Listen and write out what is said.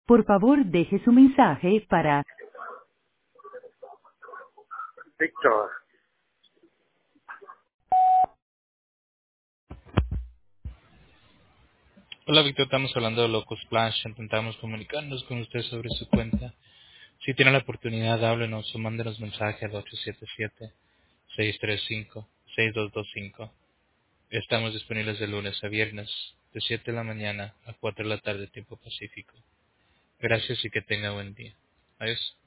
Por favor, deje su mensaje para... Víctor, Hola Víctor, estamos hablando de Loco Splash. Intentamos comunicarnos con usted sobre su cuenta. Si tiene la oportunidad, háblenos o mándenos mensaje al 877-635-6225. Estamos disponibles de lunes a viernes, de 7 de la mañana a 4 de la tarde, tiempo pacífico. Gracias y que tenga buen día. Adiós.